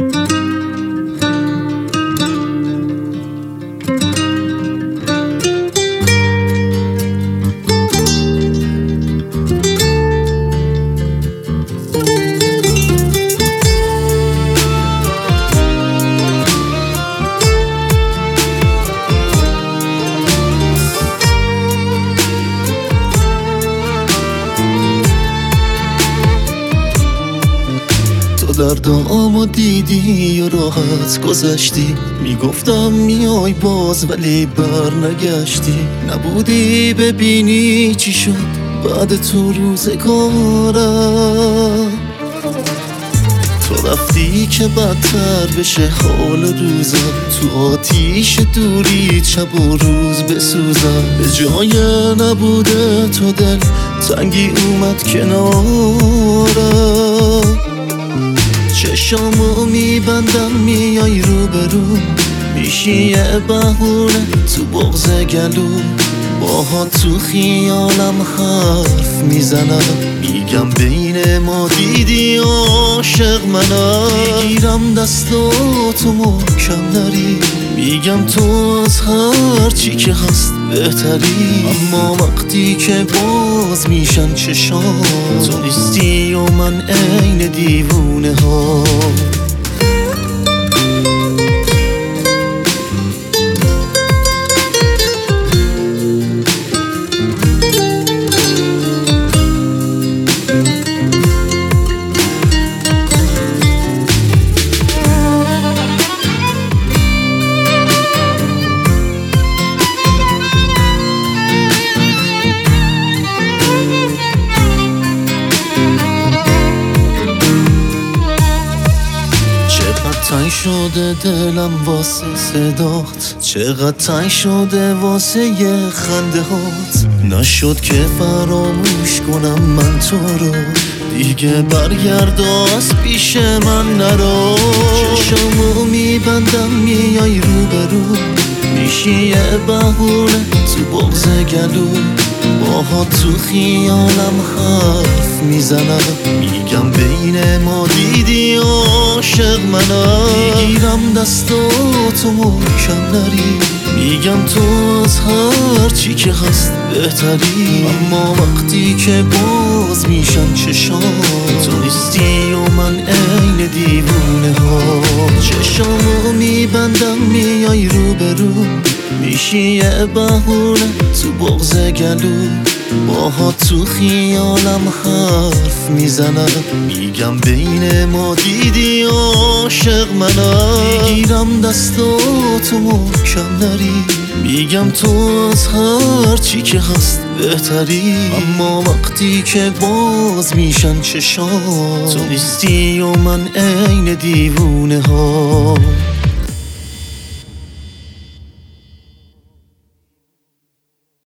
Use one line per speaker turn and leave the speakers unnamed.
دردامو دیدی و راحت گذشتی، میگفتم میای باز ولی برنگشتی. نبودی ببینی چی شد بعد تو روزگارم. تو رفتی که بدتر بشه حال روزم، تو آتیش دوری شب و روز بسوزم. به جای نبوده تو دل تنگی اومد کنارم. چشامو میبندم میای روبرو، میشی یه بهونه تو بغض گلو. باها تو خیالم حرف میزنم، میگم بین ما دیدی عاشق منم. میگیرم دستاتو محکم نری، میگم تو از هر چی که هست بهتری. اما وقتی که باز میشن چشام، تو نیستی و من عین دیوونه ها. تنگ شده دلم واسه صدات، چقدر تنگ شده واسه یه خنده هات. نشد که فراموش کنم من تو رو، دیگه برگرد از پیش من نرو. چشمو میبندم میای روبرو، میشی یه بهونه تو بغض گلو. باها تو خیالم حرف میزنم، میگم بین ما دیدی عاشق منم. میگیرم دستاتو محکم نری، میگم تو از هر چی که هست بهتری. اما وقتی که باز میشن چشام، تو نیستی و من عین دیوونه ها. چشامو میبندم میای روبرو، میشی یه بهونه تو بغض گلو. باها تو خیالم حرف میزنم، میگم بین ما دیدی عاشق منم. میگیرم دستاتو محکم نری، میگم تو از هر چی که هست بهتری. اما وقتی که باز میشن چشام، تو نیستی و من عین دیوونه ها.